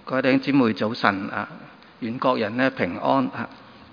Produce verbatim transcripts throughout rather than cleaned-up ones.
各位弟兄姊妹早晨啊，願各人咧平安啊。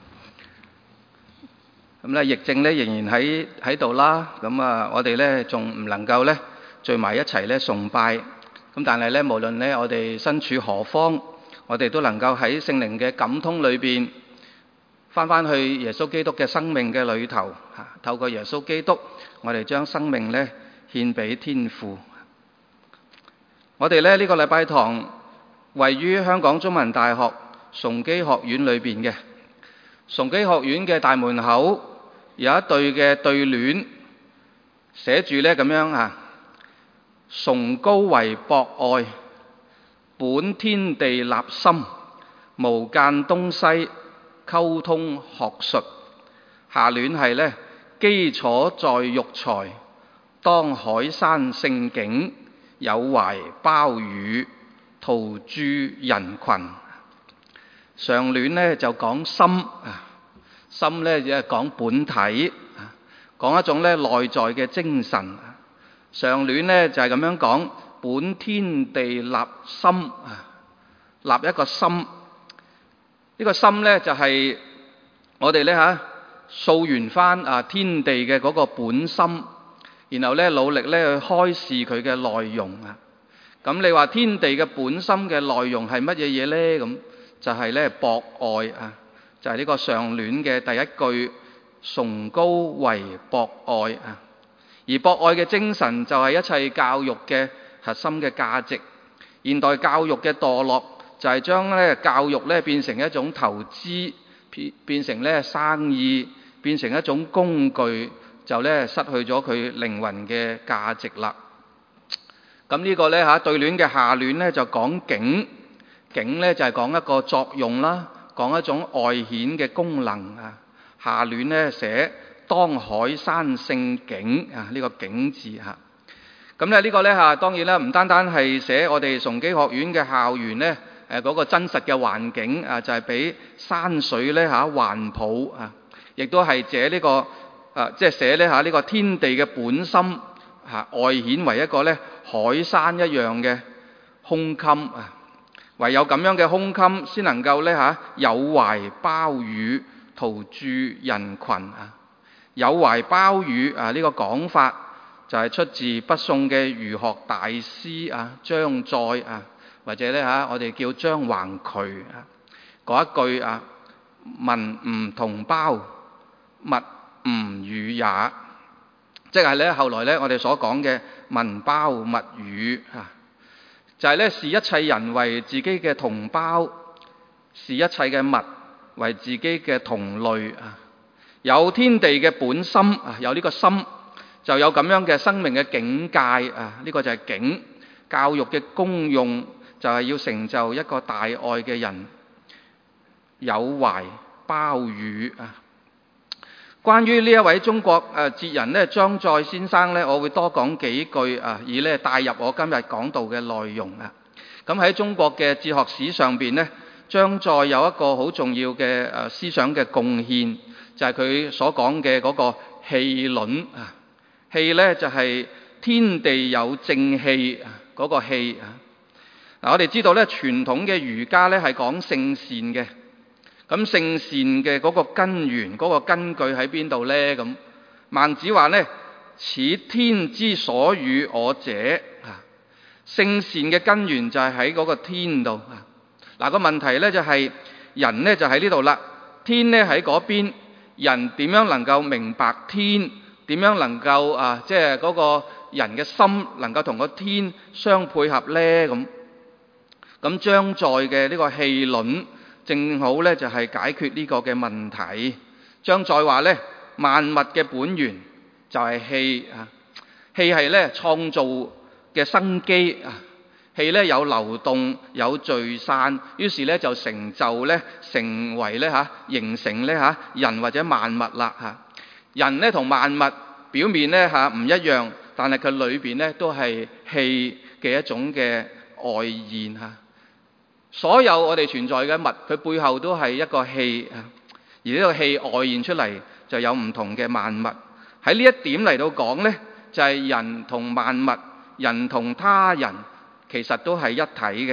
咁咧疫症咧仍然喺喺度啦，咁啊我哋咧仲唔能夠咧聚埋一齊咧崇拜，咁但係咧無論咧我哋身處何方，我哋都能夠喺聖靈嘅感通裏邊翻翻去耶穌基督嘅生命嘅裏頭嚇，透過耶穌基督，我哋將生命咧獻俾天父。我哋咧呢個禮拜堂位於香港中文大學崇基學院裏邊嘅崇基學院嘅大門口有一對嘅對聯，寫住咧咁樣啊：崇高為博愛，本天地立心，無間東西，溝通學術。下聯係咧基礎在育才，當海山勝景，有懷鮑魚，圖諸人群。上聯呢就講心啊，心呢就係講本體，講一種咧內在嘅精神。上聯呢就係咁樣講，本天地立心啊，立一個心。呢、這個心呢就係我哋咧嚇溯源翻啊天地嘅嗰個本心，然後咧努力咧去開示佢嘅內容啊。咁你話天地嘅本心嘅內容係乜嘢嘢呢？咁就係咧博愛啊，就係、是、呢個上聯嘅第一句，崇高為博愛啊。而博愛嘅精神就係一切教育嘅核心嘅價值。現代教育嘅墮落就係將咧教育咧變成一種投資，變變成咧生意，變成一種工具，就咧失去咗佢靈魂嘅價值啦。咁呢個咧嚇對聯嘅下聯咧就講景，景咧就係講一個作用啦，講一種外顯嘅功能啊。下聯咧寫當海山勝景啊，呢個景字嚇。咁咧呢個咧嚇當然啦，唔單單係寫我哋崇基學院嘅校園咧，誒嗰個真實嘅環境啊，就係俾山水咧嚇環抱啊，亦都係寫呢個啊，即係寫咧嚇呢個天地嘅本心嚇外顯為一個咧海山一樣嘅胸襟啊。唯有咁樣嘅胸襟，先能夠咧嚇有懷鮑魚，圖諸人群啊。有懷鮑魚啊，呢個講法就係出自北宋嘅儒學大師啊張載啊，或者咧嚇我哋叫張橫渠啊嗰一句啊：民吾同胞，物吾語也。即係咧後來咧我哋所講嘅民胞物語啊，就係咧視一切人為自己嘅同胞，視一切嘅物為自己嘅同類啊。有天地嘅本心啊，有呢個心，就有咁樣嘅生命嘅境界啊。呢個就係境。教育嘅功用就係要成就一個大愛嘅人，有懷鮑魚啊。關於呢一位中國誒哲人咧張載先生咧，我會多講幾句啊，以咧帶入我今日講道嘅內容啊。咁喺中國嘅哲學史上邊咧，張載有一個好重要嘅誒思想嘅貢獻，就係、是、佢所講嘅嗰個氣論啊。氣咧就係天地有正氣嗰個氣啊。嗱，我哋知道咧傳統嘅儒家咧係講聖善嘅。咁聖善嘅嗰個根源、嗰、嗰個根據喺邊度呢？咁孟子話呢：此天之所與我者啊，聖善嘅根源就係喺嗰個天度啊。嗱，個問題呢就係、是、人呢就喺呢度啦，天呢喺嗰邊，人點樣能夠明白天？點樣能夠啊，即係嗰個人嘅心能夠同個天相配合呢？咁咁張載嘅呢個氣論，正好咧就係解決呢個嘅問題。張載話咧，萬物嘅本源就係氣啊，氣係咧創造嘅生機啊，氣咧有流動有聚散，於是咧就成就咧成為咧嚇形成咧嚇人或者萬物啦嚇。人咧同萬物表面咧嚇唔一樣，但係佢裏邊咧都係氣嘅一種嘅外現嚇。所有我哋存在嘅物，佢背後都係一個氣啊，而呢個氣外現出嚟就有唔同嘅萬物。喺呢一點嚟到講呢，就係人同萬物、人同他人其實都係一體嘅。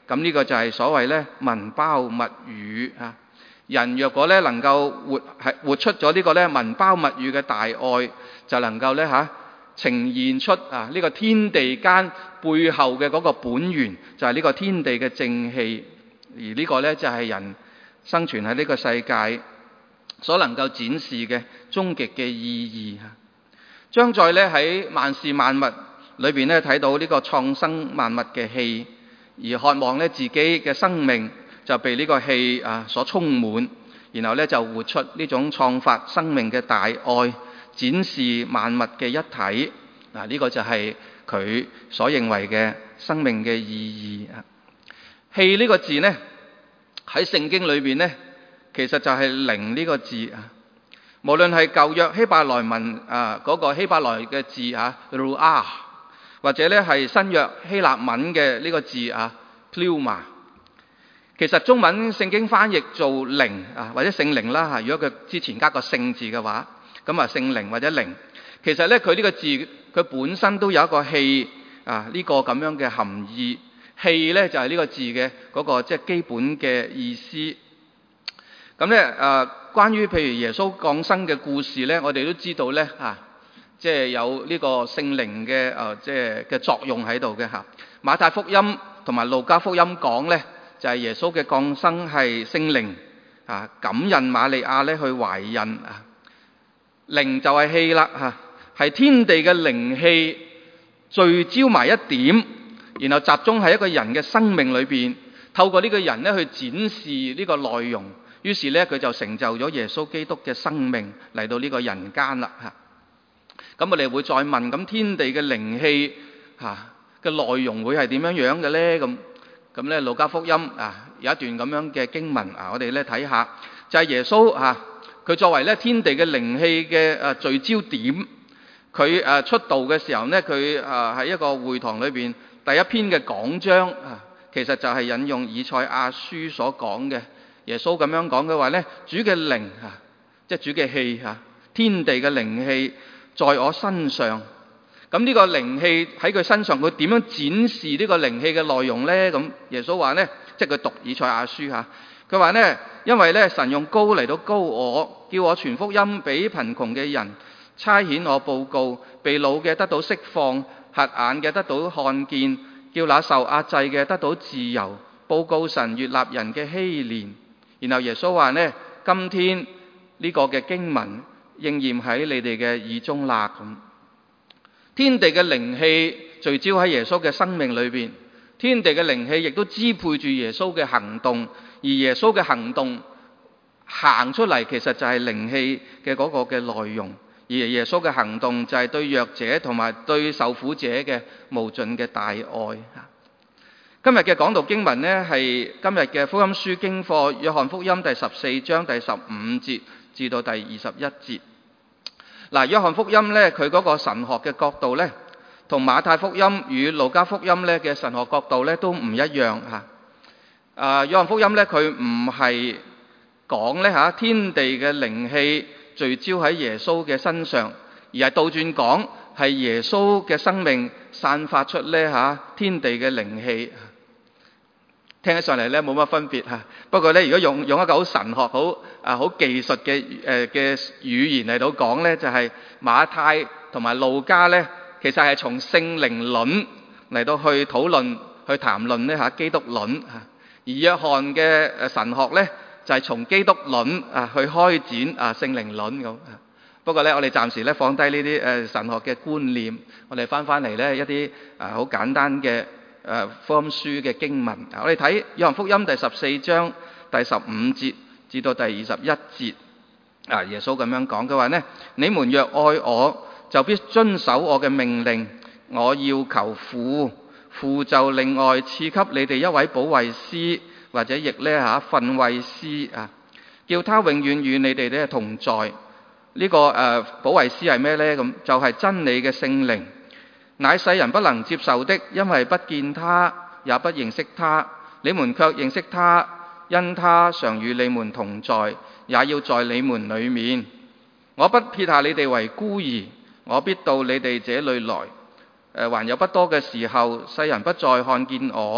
咁呢個就係所謂咧文包物語啊！人若果咧能夠活係活出咗呢個咧文包物語嘅大愛，就能夠咧嚇呈現出啊呢個天地間背後嘅嗰個本源，就係呢個天地嘅正氣。而呢個咧就係人生存喺呢個世界所能夠展示嘅終極嘅意義啊！將在咧喺萬事萬物裏邊咧睇到呢個創生萬物嘅氣，而渴望咧自己嘅生命就被呢個氣啊所充滿，然後咧就活出呢種創發生命嘅大愛，展示萬物嘅一體。嗱、啊，呢、這個就係佢所認為嘅生命嘅意義啊！氣呢個字呢，喺聖經裏邊呢，其實就係靈呢個字啊。無論係舊約希伯來文啊嗰、那個希伯來嘅字啊 ruah， 或者咧係新約希臘文嘅呢個字啊 pneuma， 其實中文聖經翻譯做靈啊或者聖靈啦嚇。如果佢之前加個聖字嘅話，咁啊聖靈或者靈，其實咧佢呢個字佢本身都有一個氣啊呢、這個咁樣嘅含義。氣咧就係、是、呢個字嘅嗰、那個即係、就是、基本嘅意思。咁咧誒，關於譬如耶穌降生嘅故事咧，我哋都知道咧嚇，即係有呢個聖靈嘅誒，即係嘅作用喺度嘅嚇。馬太福音同埋路加福音講咧，就係耶穌嘅降生係聖靈啊感孕瑪利亞咧去懷孕啊，靈就係氣啦嚇，係天地嘅靈氣聚焦埋一點，然後集中喺一個人嘅生命裏邊，透過呢個人咧去展示呢個內容。於是咧，佢就成就咗耶穌基督嘅生命嚟到呢個人間啦嚇。咁我哋會再問：咁天地嘅靈氣嚇嘅內容會係點樣樣嘅咧？咁咁咧，路加福音啊有一段咁樣嘅經文啊，我哋咧睇下，就係耶穌嚇佢作為咧天地嘅靈氣嘅誒聚焦點，佢誒出道嘅時候咧，佢誒喺一個會堂裏邊第一篇嘅講章啊，其實就係引用以賽亞書所講嘅。耶穌咁樣講嘅話咧，主嘅靈啊，即係主嘅氣啊，天地嘅靈氣在我身上。咁呢個靈氣喺佢身上，佢點樣展示呢個靈氣嘅內容咧？咁耶穌話咧，即係佢讀以賽亞書嚇，佢話咧，因為咧神用膏嚟到膏我，叫我傳福音俾貧窮嘅人，差遣我報告被擄嘅得到釋放，瞎眼嘅得到看見，叫那受壓制嘅得到自由，報告神悅納人嘅禧年。然後耶穌話呢，今天呢個嘅經文應驗喺你哋嘅耳中啦。咁天地嘅靈氣聚焦喺耶穌嘅生命裏邊，天地嘅靈氣亦都支配住耶穌嘅行動，而耶穌嘅行動行出嚟，其實就係靈氣嘅嗰個嘅內容。而耶穌嘅行動就係對弱者同埋對受苦者嘅無盡嘅大愛。今日嘅講道經文呢，係今日嘅福音書經課約翰福音第十四章第十五節至到第二十一節。嗱，約翰福音呢，佢嗰個神學嘅角度呢，同馬太福音與路加福音呢嘅神學角度呢都唔一樣嚇。啊，約翰福音呢，佢唔係講呢嚇天地嘅靈氣聚焦喺耶穌嘅身上，而係倒轉講係耶穌嘅生命散發出呢嚇天地嘅靈氣。聽起上嚟咧冇乜分別嚇，不過咧如果用用一個好神學、好啊好技術嘅誒嘅語言嚟到講咧，就係、是、馬太同埋路加咧，其實係從聖靈論嚟到去討論、去談論呢嚇基督論嚇，而約翰嘅誒神學咧就係、是、從基督論啊去開展啊聖靈論咁。不過咧，我哋暫時咧放低呢啲誒神學嘅觀念，我哋翻翻嚟咧一啲啊好簡單嘅。誒福音書嘅經文，我哋睇約翰福音第十四章第十五節至到第二十一節。啊，耶穌咁樣講嘅話呢，你們若愛我，就必遵守我嘅命令。我要求父，父就另外賜給你哋一位保惠師，或者譯呢嚇訓慰師啊，叫他永遠與你哋咧同在。呢、這個誒、呃、保惠師係咩呢？咁就係、是、真理嘅聖靈。乃世人不能接受的，因為不見他，也不認識他。你們卻認識他，因他常與你們同在，也要在你們裡面。我不撇下你哋為孤兒，我必到你哋這裡來。呃、還有不多嘅時候，世人不再看見我，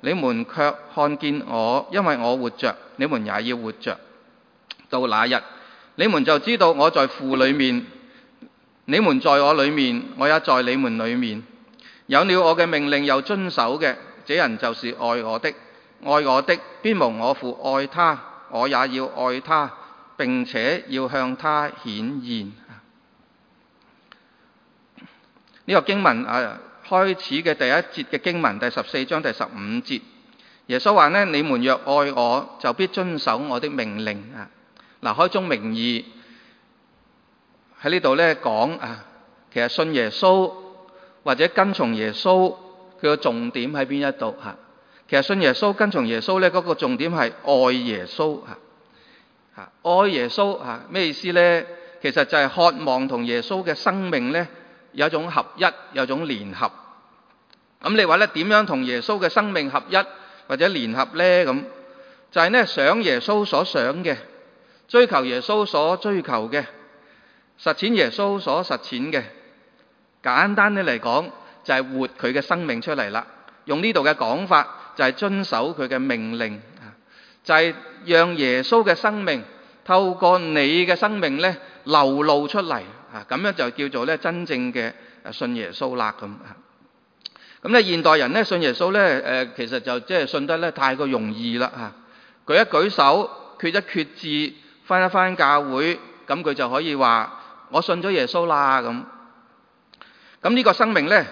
你們卻看見我，因為我活着，你們也要活着。到那日，你們就知道我在父裏面，你們在我裏面，我也在你們裏面。有了我嘅命令又遵守嘅，這人就是愛我的。愛我的，必蒙我父愛他，我也要愛他，並且要向他顯現。呢、這個經文啊，開始嘅第一節嘅經文，第十四章第十五節，耶穌話呢：你們若愛我，就必遵守我的命令啊。嗱，開宗明義喺呢度咧講啊，其實信耶穌或者跟從耶穌，佢個重點喺邊一度嚇？其實信耶穌跟從耶穌咧，嗰個重點係愛耶穌嚇嚇，愛耶穌嚇咩意思咧？其實就係渴望同耶穌嘅生命咧有一種合一，有一種聯合。咁你話咧點樣同耶穌嘅生命合一或者聯合咧？咁就係咧想耶穌所想嘅，追求耶穌所追求嘅，實踐耶穌所實踐嘅。簡單啲嚟講，就係活佢嘅生命出嚟啦。用呢度嘅講法，就係遵守佢嘅命令，就係讓耶穌嘅生命透過你嘅生命咧流露出嚟啊！咁樣就叫做咧真正嘅信耶穌啦咁啊！咁咧現代人咧信耶穌咧誒，其實就即係信得咧太過容易啦嚇！舉一舉手，決一決志，返一返教會，咁佢就可以話我信咗耶穌啦咁。咁呢個生命咧，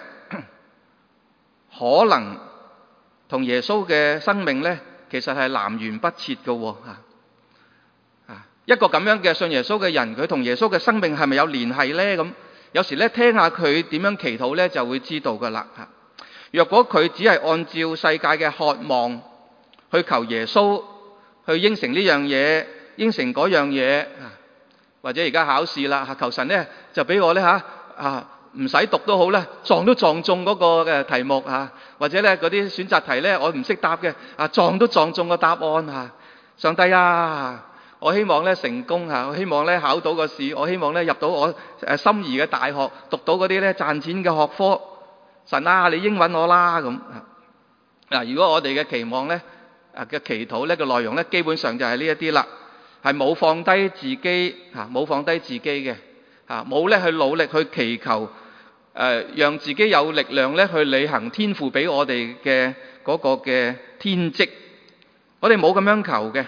可能同耶穌嘅生命咧，其實係南轅北轍嘅喎嚇。啊，一個咁樣嘅信耶穌嘅人，佢同耶穌嘅生命係咪有聯繫咧？咁有時咧聽下佢點樣祈禱咧，就會知道噶啦嚇。若果佢只係按照世界嘅渴望去求耶穌，去應承呢樣嘢，應承嗰樣嘢，或者而家考試啦嚇，求神咧就俾我咧嚇啊！唔使讀都好啦，撞都撞中嗰個嘅題目嚇，或者咧嗰啲選擇題咧我唔識答嘅啊，撞都撞中個答案嚇。上帝啊，我希望咧成功嚇，我希望咧考到個試，我希望咧入到我誒心儀嘅大學，讀到嗰啲咧賺錢嘅學科。神啊，你應允我啦咁嗱。如果我哋嘅期望咧啊嘅祈禱咧嘅內容咧，基本上就係呢一啲啦，係冇放低自己嚇，冇放低自己嘅嚇，冇咧去努力去祈求。誒、呃，讓自己有力量咧去履行天父俾我哋嘅嗰個嘅天職，我哋冇咁樣求嘅。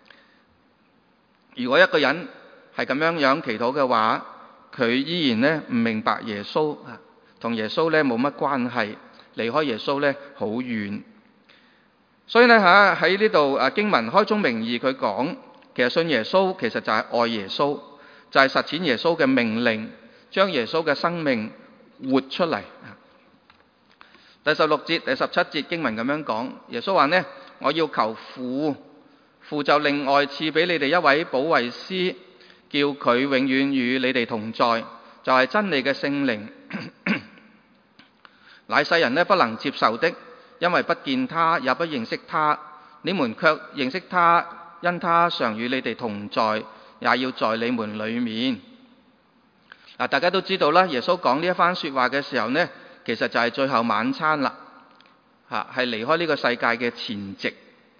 如果一個人係咁樣樣祈禱嘅話，佢依然咧唔明白耶穌啊，同耶穌咧冇乜關係，離開耶穌咧好遠。所以咧嚇喺呢度啊經文開宗明義佢講，其實信耶穌其實就係愛耶穌，就係、是、實踐耶穌嘅命令，將耶穌嘅生命活出嚟。第十六節、第十七節經文咁樣講，耶穌話呢：我要求父，父就另外賜俾你哋一位保惠師，叫佢永遠與你哋同在，就係、是、真理嘅聖靈，乃世人呢不能接受的，因為不見他，也不認識他。你們卻認識他，因他常與你哋同在，也要在你們裏面。嗱，大家都知道啦，耶穌講呢一番説話嘅時候呢，其實就係最後晚餐啦，嚇係離開呢個世界嘅前夕。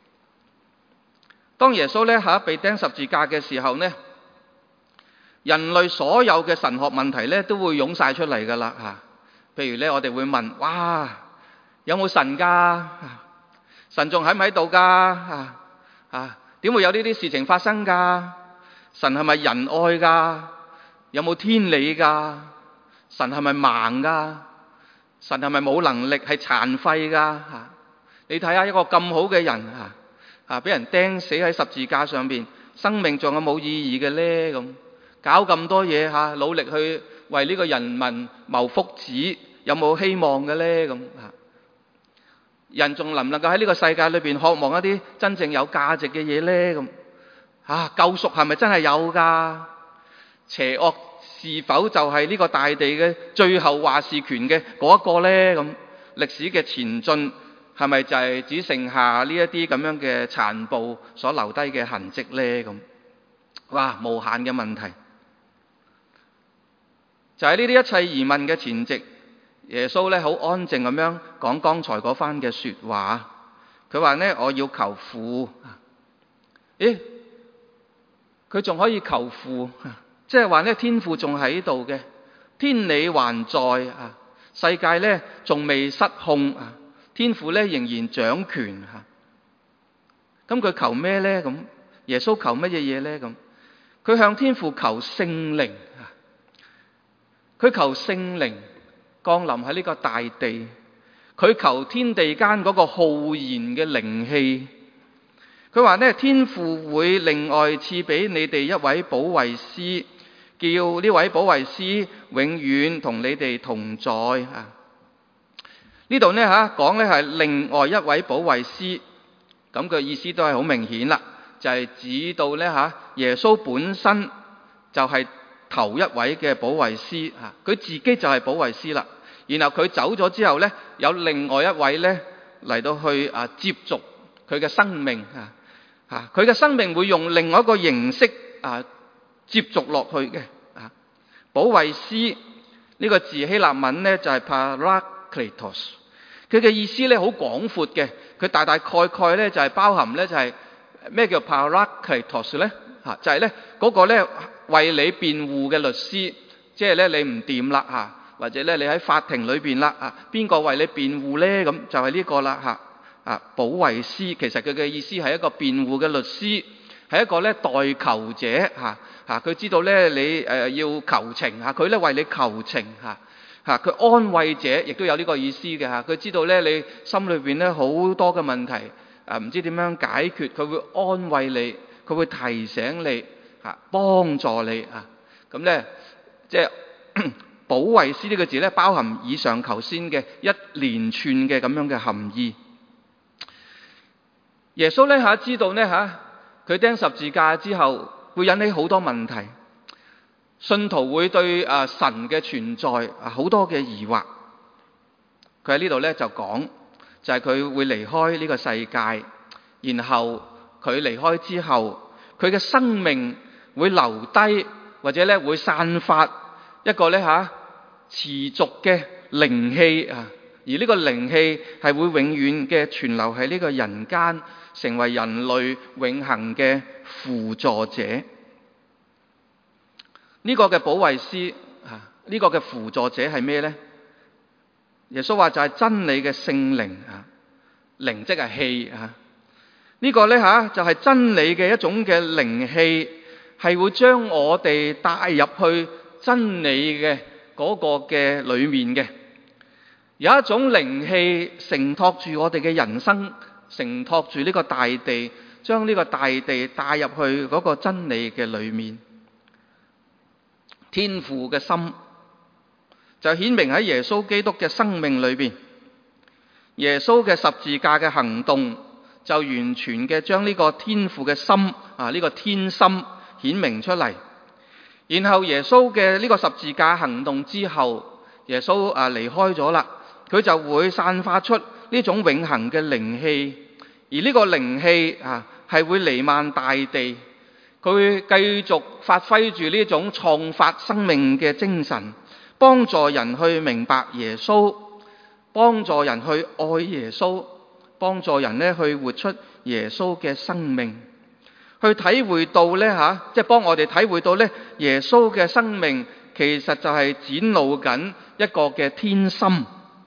當耶穌咧嚇被釘十字架嘅時候呢，人類所有嘅神學問題咧都會湧晒出嚟噶啦嚇。譬如咧，我哋會問：哇，有冇神㗎？神仲喺唔喺度㗎？啊啊，點會有呢啲事情發生㗎？神係咪仁愛㗎？有冇天理㗎？神係咪盲㗎？神係咪冇能力係殘廢㗎？嚇！你睇下一個咁好嘅人嚇，啊俾人釘死喺十字架上邊，生命仲有冇意義嘅咧？咁搞咁多嘢嚇，努力去為呢個人民謀福祉，有冇希望嘅咧？咁嚇，人仲能唔能夠喺呢個世界裏邊渴望一啲真正有價值嘅嘢咧？咁啊，救贖係咪真係有㗎？邪惡是否就係呢個大地嘅最後話事權嘅嗰一個呢？咁歷史嘅前進係咪就係只剩下呢一啲咁樣嘅殘暴所留低嘅痕跡呢？咁哇，無限嘅問題。就喺呢啲一切疑問嘅前夕，耶穌咧好安靜咁樣講剛才嗰番嘅説話。 佢話呢，我要求父。咦，佢仲可以求父，即係話呢，天父仲喺度嘅，天理還在啊，世界呢仲未失控啊，天父呢仍然掌權啊。咁佢求咩呢？咁耶穌求乜嘢嘢呢？咁佢向天父求聖靈啊，佢求聖靈降臨喺呢個大地，佢求天地間嗰個浩然嘅靈氣。佢話呢，天父會另外賜俾你哋一位保惠師，叫呢位保惠師永遠同你哋同在啊。呢度呢吓講呢係另外一位保惠師，咁佢意思都係好明顯啦，就係指到呢吓耶穌本身就係頭一位嘅保惠師啊，佢自己就係保惠師啦。然後佢走咗之後呢，有另外一位呢嚟到去啊接續佢嘅生命啊。啊！佢嘅生命會用另外一個形式啊接續落去嘅啊。保惠師呢個字希臘文呢就係 Parakletos， 佢嘅意思呢好廣闊嘅，佢大大概概呢就係包含呢就係咩叫 Parakletos 呢？嚇就係呢嗰個呢為你辯護嘅律師，即係呢你唔掂啦嚇，或者呢你喺法庭裏邊啦啊，邊個為你辯護呢？咁就係呢個啦嚇。啊，保惠師其實佢嘅意思係一個辯護嘅律師，係一個咧代求者嚇嚇。佢知道咧你誒要求情嚇，佢咧為你求情嚇嚇。佢安慰者亦都有呢個意思嘅嚇。佢知道咧你心裏邊咧好多嘅問題啊，唔知點樣解決，佢會安慰你，佢會提醒你嚇，幫助你啊。咁咧即係保惠師呢個字咧，包含以上頭先嘅一連串嘅咁樣嘅含義。耶穌咧嚇知道咧嚇，佢釘十字架之後會引起好多問題，信徒會對啊神嘅存在啊好多嘅疑惑。佢喺呢度咧就講，就係佢會離開呢個世界，然後佢離開之後，佢嘅生命會留低，或者咧會散發一個咧嚇持續嘅靈氣啊，而呢個靈氣係會永遠嘅存留喺呢個人間，成為人類永恆嘅輔助者。呢、這個嘅保惠師啊，呢、這個嘅輔助者係咩呢？耶穌話就係真理嘅聖靈啊，靈即係氣啊。呢、這個呢，吓就係真理嘅一種嘅靈氣，係會將我哋帶入去真理嘅嗰個嘅裏面嘅。有一種靈氣承托住我哋嘅人生，承托住呢個大地，將呢個大地帶入去嗰個真理嘅裏面。天父嘅心就顯明喺耶穌基督嘅生命裏邊，耶穌嘅十字架嘅行動就完全嘅將呢個天父嘅心啊，呢、這個天心顯明出嚟。然後耶穌嘅呢個十字架行動之後，耶穌啊離開咗啦，佢就會散發出呢種永恆嘅靈氣，而呢個靈氣啊係會彌漫大地，佢會繼續發揮住呢種創發生命嘅精神，幫助人去明白耶穌，幫助人去愛耶穌，幫助人咧去活出耶穌嘅生命，去體會到咧吓，即係幫我哋體會到咧耶穌嘅生命其實就係展露緊一個嘅天心。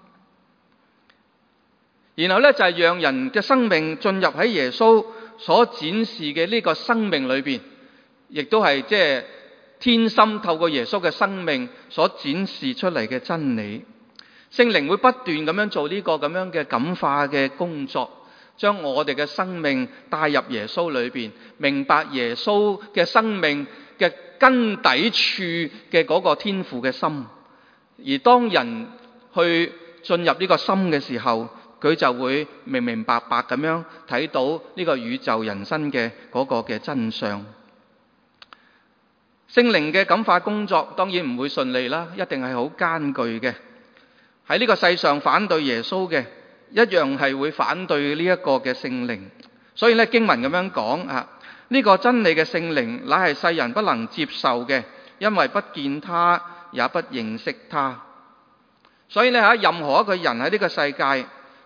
然後咧就係讓人嘅生命進入喺耶穌所展示嘅呢個生命裏邊，亦都係即係天心透過耶穌嘅生命所展示出嚟嘅真理。聖靈會不斷咁樣做呢個咁樣嘅感化嘅工作，將我哋嘅生命帶入耶穌裏邊，明白耶穌嘅生命嘅根底處嘅嗰個天父嘅心。而當人去進入呢個心嘅時候，佢就會明明白白咁樣睇到呢個宇宙人生嘅嗰個嘅真相。聖靈嘅感化工作當然唔會順利啦，一定係好艱巨嘅。喺呢個世上反對耶穌嘅，一樣係會反對呢一個嘅聖靈。所以咧經文咁樣講啊，呢個真理嘅聖靈乃係世人不能接受嘅，因為不見他，也不認識他。所以咧吓，任何一個人喺呢個世界，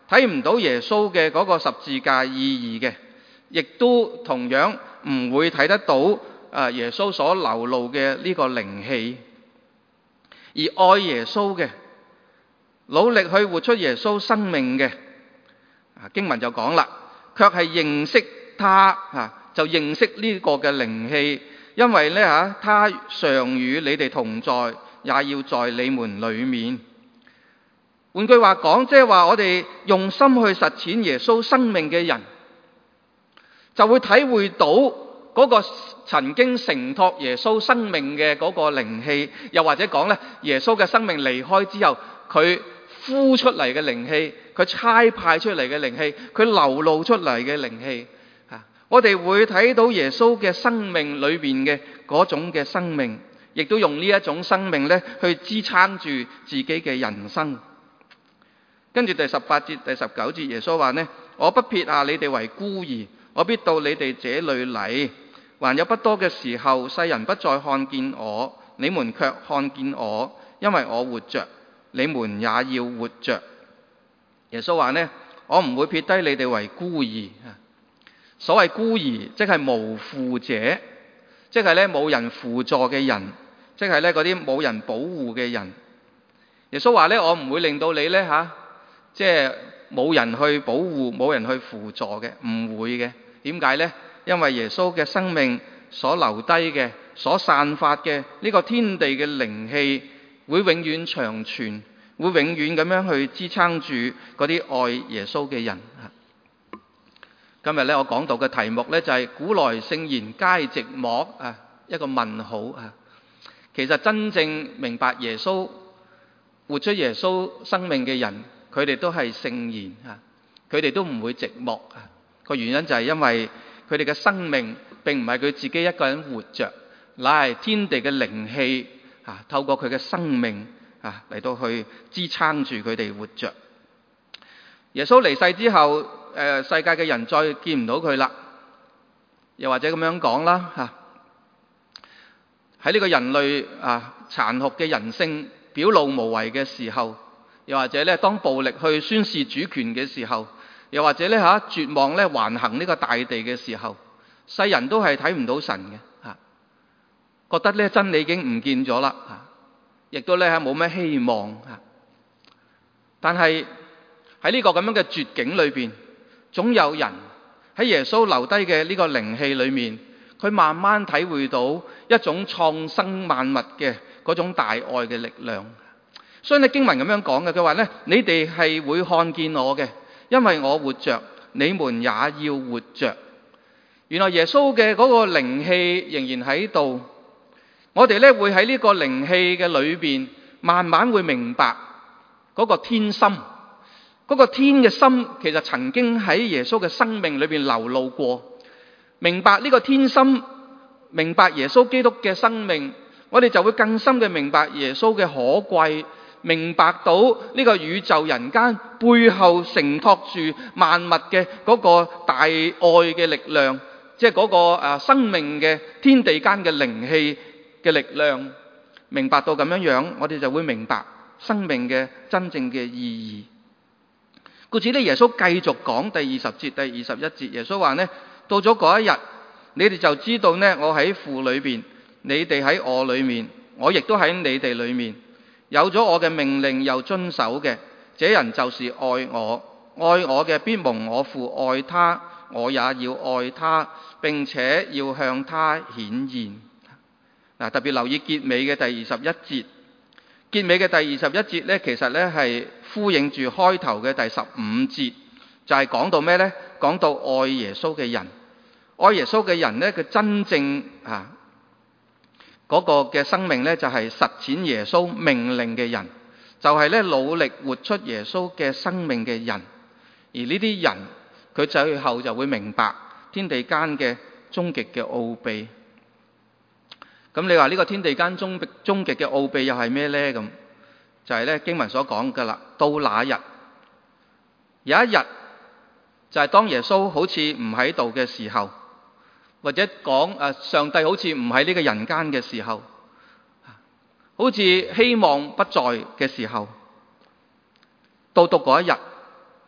睇唔到耶穌嘅嗰個十字架意義嘅，亦都同樣唔會睇得到啊耶穌所流露嘅呢個靈氣。而愛耶穌嘅，努力去活出耶穌生命嘅，經文就講啦，卻係認識他啊，就認識呢個嘅靈氣，因為咧吓，他常與你哋同在，也要在你們裏面。換句話講，即係話我哋用心去實踐耶穌生命嘅人，就會體會到嗰個曾經承托耶穌生命嘅嗰個靈氣，又或者講咧，耶穌嘅生命離開之後，佢呼出嚟嘅靈氣，佢差派出嚟嘅靈氣，佢流露出嚟嘅靈氣。我哋會睇到耶穌嘅生命裏邊嘅嗰種嘅生命，亦都用呢一種生命咧去支撐住自己嘅人生。跟住第十八節、第十九節，耶穌話呢，我不撇下你哋為孤兒，我必到你哋這裏嚟。還有不多嘅時候，世人不再看見我，你們卻看見我，因為我活着，你們也要活着。耶穌話呢，我唔會撇低你哋為孤兒。所謂孤兒，即係無父者，即係咧冇人輔助嘅人，即係咧嗰啲冇人保護嘅人。耶穌話咧，我唔會令到你咧吓，即係冇人去保護、冇人去輔助嘅，唔會嘅。點解呢？因為耶穌嘅生命所留低嘅、所散發嘅呢個天地嘅靈氣，會永遠長存，會永遠咁樣去支撐住嗰啲愛耶穌嘅人。今日咧，我講到嘅題目咧就係古來聖賢皆寂寞啊，一個問號啊。其實真正明白耶穌、活出耶穌生命嘅人，佢哋都係聖賢啊，佢哋都唔會寂寞啊。個原因就係因為佢哋嘅生命並唔係佢自己一個人活着，乃係天地嘅靈氣啊，透過佢嘅生命啊嚟到去支撐住佢哋活着。耶穌離世之後，誒世界嘅人再見唔到佢啦，又或者咁樣講啦嚇，喺呢個人類啊殘酷嘅人性表露無遺嘅時候，又或者咧當暴力去宣示主權嘅時候，又或者咧嚇絕望咧橫行呢個大地嘅時候，世人都係睇唔到神嘅嚇，覺得咧真理已經唔見咗啦嚇，亦都咧冇咩希望嚇。但係喺呢個咁樣嘅絕境裏邊，總有人喺耶穌留低嘅呢個靈氣裏面，佢慢慢體會到一種創生萬物嘅嗰種大愛嘅力量。所以呢經文咁樣講嘅，佢話呢，你哋係會看見我嘅，因為我活着，你們也要活着。原來耶穌嘅嗰個靈氣仍然喺度，我哋呢會喺呢個靈氣嘅裏邊，慢慢會明白嗰個天心。嗰個天嘅心其實曾經喺耶穌嘅生命裏邊流露過，明白呢個天心，明白耶穌基督嘅生命，我哋就會更深嘅明白耶穌嘅可貴，明白到呢個宇宙人間背後承托住萬物嘅嗰個大愛嘅力量，即係嗰個誒生命嘅天地間嘅靈氣嘅力量。明白到咁樣樣，我哋就會明白生命嘅真正嘅意義。故此咧，耶穌繼續講第二十節、第二十一節，耶穌話呢，到咗嗰一日，你哋就知道呢，我喺父裏面，你哋喺我裏面，我亦都喺你哋裏面。有咗我嘅命令又遵守嘅，這人就是愛我。愛我嘅必蒙我父愛他，我也要愛他，並且要向他顯現。嗱，特別留意結尾嘅第二十一節。結尾嘅第二十一節呢，其實呢係呼應住開頭嘅第十五節，就係講到咩呢？講到愛耶穌嘅人，愛耶穌嘅人呢，佢真正啊嗰個嘅生命呢，就係實踐耶穌命令嘅人，就係呢努力活出耶穌嘅生命嘅人。而呢啲人，佢最後就會明白天地間嘅終極嘅奧秘。咁你話呢個天地間終終極嘅奧秘又係咩呢？咁就係咧經文所講噶啦。到那日，有一日就係當耶穌好似唔喺度嘅時候，或者講誒上帝好似唔喺呢個人間嘅時候，好似希望不在嘅時候，到到嗰一日，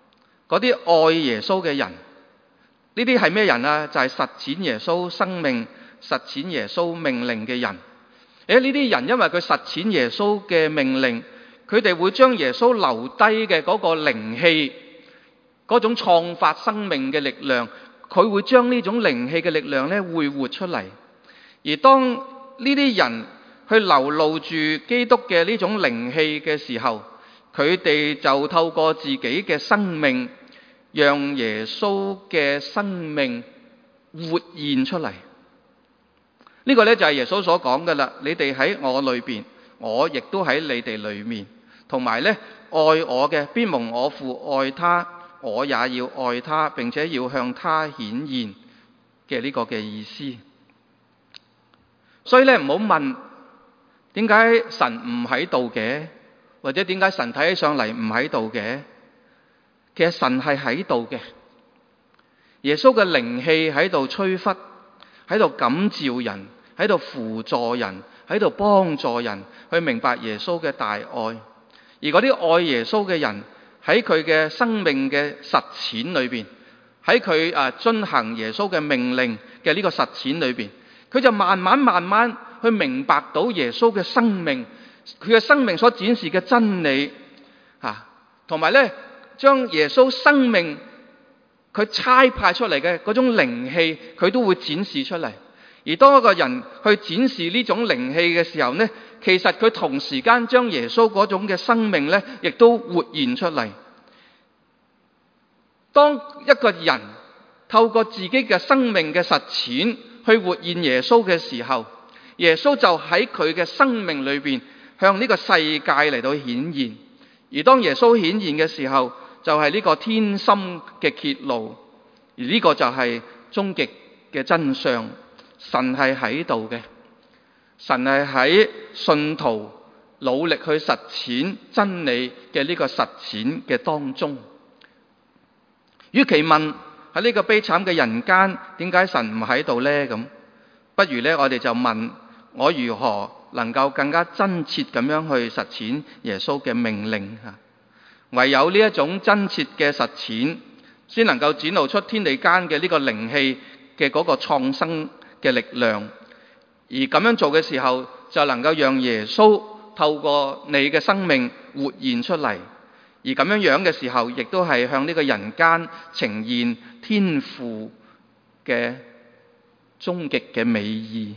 嗰啲愛耶穌嘅人。呢啲係咩人啊？就係實踐耶穌生命、實踐耶穌命令嘅人。誒，呢啲人因為佢實踐耶穌嘅命令，佢哋會將耶穌留低嘅嗰個靈氣，嗰種創發生命嘅力量，佢會將呢種靈氣嘅力量咧會活出嚟。而當呢啲人去流露住基督嘅呢種靈氣嘅時候，佢哋就透過自己嘅生命，讓耶穌嘅生命活現出嚟。呢個呢，就係耶穌所講嘅啦。你哋喺我裏邊，我亦都喺你哋裏面。同埋呢，愛我嘅必蒙我父愛他，我也要愛他，並且要向他顯現嘅呢個嘅意思。所以呢，唔好問點解神唔喺度嘅，或者點解神睇起上嚟唔喺度嘅。其實神係喺度嘅，耶穌嘅靈氣喺度吹拂，喺度感召人，喺度輔助人，喺度幫助人去明白耶穌嘅大愛。而嗰啲愛耶穌嘅人喺佢嘅生命嘅實踐裏邊，喺佢啊遵行耶穌嘅命令嘅呢個實踐裏邊，佢就慢慢慢慢去明白到耶穌嘅生命，佢嘅生命所展示嘅真理啊，同埋咧將耶穌生命佢差派出嚟嘅嗰種靈氣，佢都會展示出嚟。而當一個人去展示呢種靈氣嘅時候呢，其實佢同時間將耶穌嗰種嘅生命呢，亦都活現出嚟。當一個人透過自己嘅生命嘅實踐去活現耶穌嘅時候，耶穌就喺佢嘅生命裏邊向呢個世界嚟到顯現。而當耶穌顯現嘅時候，就係呢個天心嘅揭露，而呢個就係終極嘅真相。神係喺度嘅，神係喺信徒努力去實踐真理嘅呢個實踐嘅當中。與其問喺呢個悲慘嘅人間點解神唔喺度呢？咁不如呢，我哋就問我如何能夠更加真切咁樣去實踐耶穌嘅命令啊？唯有呢一種真切嘅實踐，先能夠展露出天地間嘅呢個靈氣嘅嗰個創生嘅力量。而咁樣做嘅時候，就能夠讓耶穌透過你嘅生命活現出嚟。而咁樣樣嘅時候，亦都係向呢個人間呈現天父嘅終極嘅美意。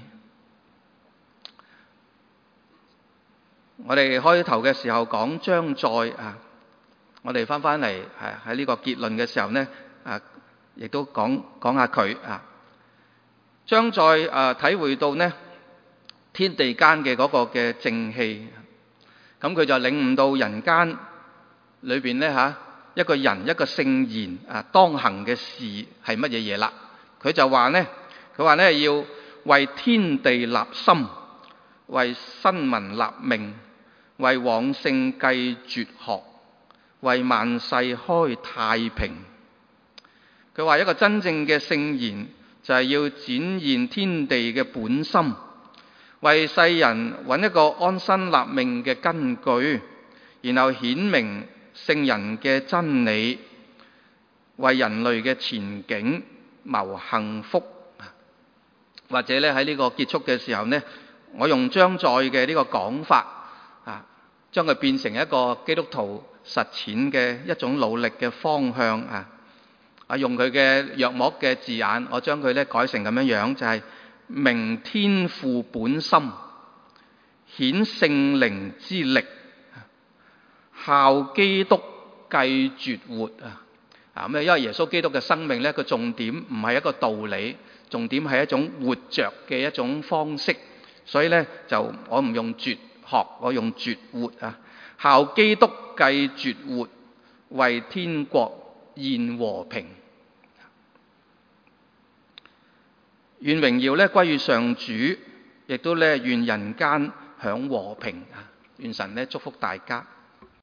我哋開頭嘅時候講將在啊，我哋翻翻嚟係喺呢個結論嘅時候呢，啊，亦都講講下佢啊，將在啊體會到呢天地間嘅嗰個嘅正氣，咁佢就領悟到人間裏邊呢吓一個人一個聖賢啊當行嘅事係乜嘢嘢啦？佢就話呢，佢話呢要為天地立心，為新民立命，為往聖繼絕學，為萬世開太平。佢話一個真正嘅聖賢就係要展現天地嘅本心，為世人揾一個安身立命嘅根據，然後顯明聖人嘅真理，為人類嘅前景謀幸福。或者咧喺呢個結束嘅時候呢，我用將在嘅呢個講法啊，將佢變成一個基督徒實踐嘅一種努力嘅方向啊！啊，用佢嘅約莫嘅字眼，我將佢咧改成咁樣樣，就係、是、明天父本心，顯聖靈之力，效基督繼絕活啊！啊咁因為耶穌基督嘅生命咧，個重點唔係一個道理，重點係一種活着嘅一種方式，所以咧就我唔用絕學，我用絕活啊！效基督繼絕活，為天國現和平。願榮耀咧歸於上主，亦都咧願人間享和平啊！願神咧祝福大家。